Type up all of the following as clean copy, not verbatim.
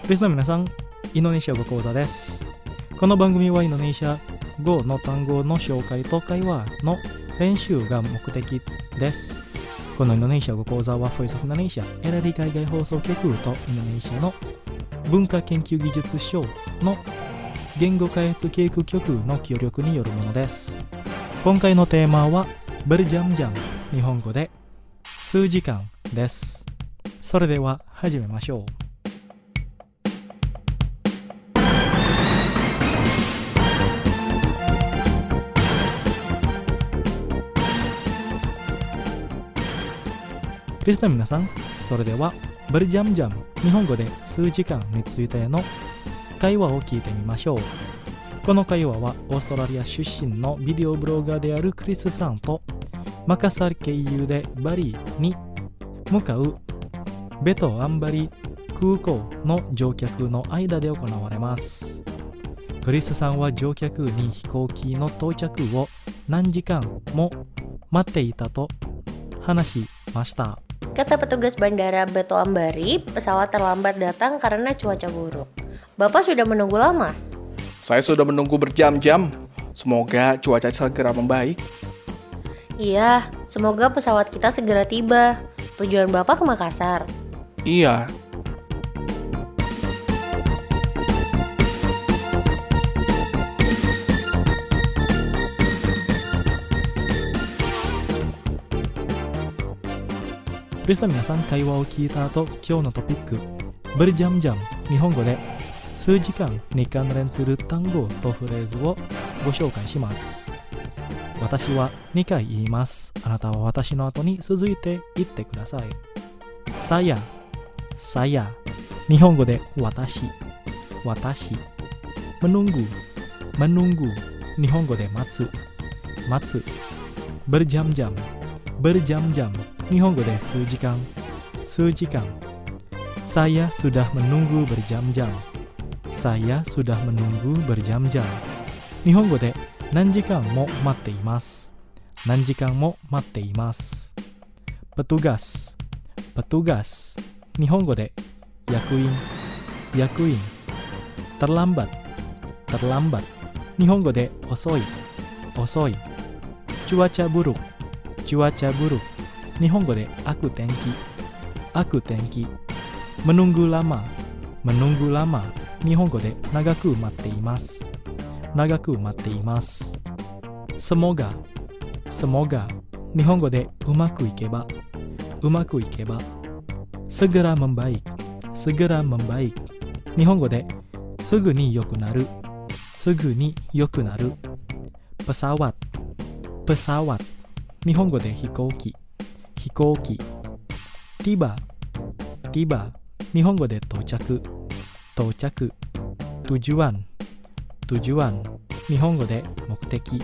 リスナーの皆さん、インドネシア語講座です。この番組はインドネシア語の単語の紹介と会話の練習が目的です。このインドネシア語講座はボイスオブインドネシア LD 海外放送局とインドネシアの文化研究技術省の言語開発計画局の協力によるものです。今回のテーマはberjam-jam、日本語で数時間です。それでは始めましょう。リスナーの皆さん、それではberjam-jam、日本語で数時間についての会話を聞いてみましょう。この会話はオーストラリア出身のビデオブロガーであるクリスさんとマカサル経由でバリに向かうベトアンバリ空港の乗客の間で行われます。クリスさんは乗客に飛行機の到着を何時間も待っていたと話しました。 Kata petugas bandara Batu Ambari, pesawat terlambat datang karena cuaca buruk. Bapak sudah menunggu lama? Saya sudah menunggu berjam-jam. Semoga cuaca segera membaik. Iya, semoga pesawat kita segera tiba. Tujuan Bapak ke Makassar? Iya. リスナーの皆さん、会話を聞いた後、今日のトピックberjam-jam、日本語で数時間に関連する単語とフレーズをご紹介します。私は2回言います。あなたは私の後に続いて言ってください。saya、日本語で私、menunggu、日本語で待つ、berjam-jam、日本語で数時間、saya sudah menunggu berjam-jam、日本語で何時間も待っています、petugas、日本語で役員、terlambat、日本語で遅い、cuaca buruk、日本語で悪天気、menunggu lama、日本語で長く待っています、semoga、日本語でうまくいけば、segera membaik、日本語ですぐに良くなる、pesawat、日本語で飛行機、tiba、日本語で到着、tujuan、日本語で目的。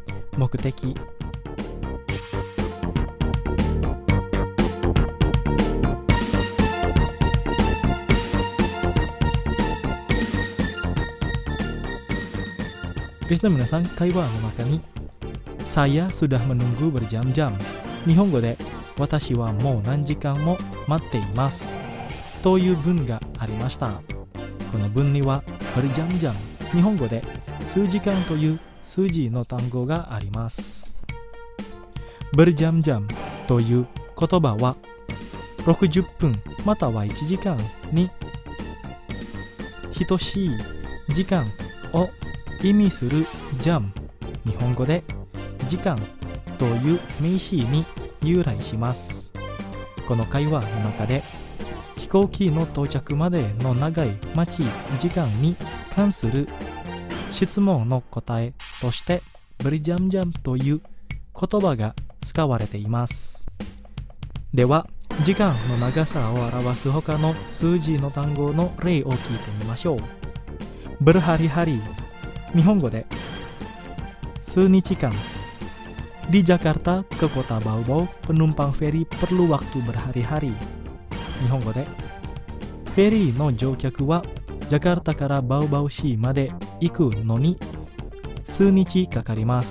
リスナーの皆さん、会話の中にsaya sudah menunggu berjam-jam、日本語で私はもう何時間も待っていますという文がありました。この文にはberjam-jam、日本語で数時間という数字の単語があります。berjam-jamという言葉は60分または1時間に等しい時間を意味するjam、日本語で時間という名詞に由来します。この会話の中で飛行機の到着までの長い待ち時間に関する質問の答えとしてberjam-jamという言葉が使われています。では、時間の長さを表す他の数字の単語の例を聞いてみましょう。berhari-hari、日本語で数日間。Di Jakarta ke kota Bau-Bau, penumpang feri perlu waktu berhari-hari。日本語でフェリーの乗客はジャカルタからバウバウ市まで行くのに数日かかります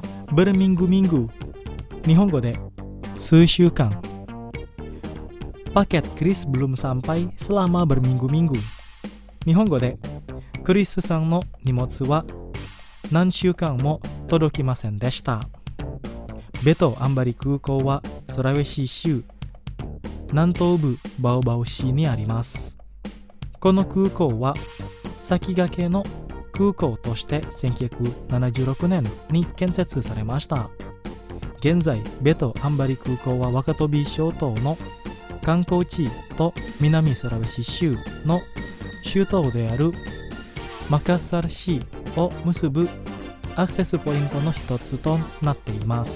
。berminggu-minggu、日本語で数週間。 paket Chris belum sampai selama berminggu-minggu. Nihongo de, Chris さんの荷物は何週間も届きませんでした。ベトアンバリ空港はソラウェシ州南東部バオバオ市にあります。この空港は先駆けの空港として1976年に建設されました。現在、ベトアンバリ空港はワカトビー諸島の観光地と南ソラウェシ州の首都であるマカッサル市を結ぶアクセスポイントの一つとなっています。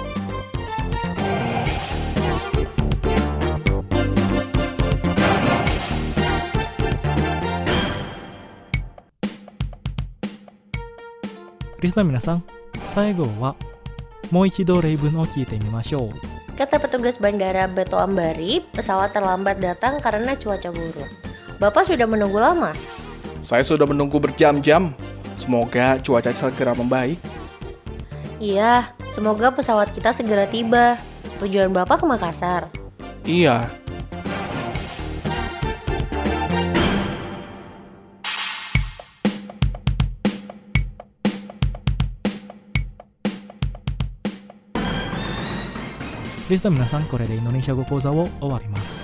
リスナーの皆さん、最後はもう一度例文を聞いてみましょう。 Kata petugas bandara Beto Ambari, pesawat terlambat datang karena cuaca buruk. Bapak sudah menunggu lama? Saya sudah menunggu berjam-jam. Semoga cuaca segera membaik. Iya, semoga pesawat kita segera tiba. Tujuan Bapak ke Makassar? Iya. リスナーの皆さん、これでインドネシア語講座を終わります。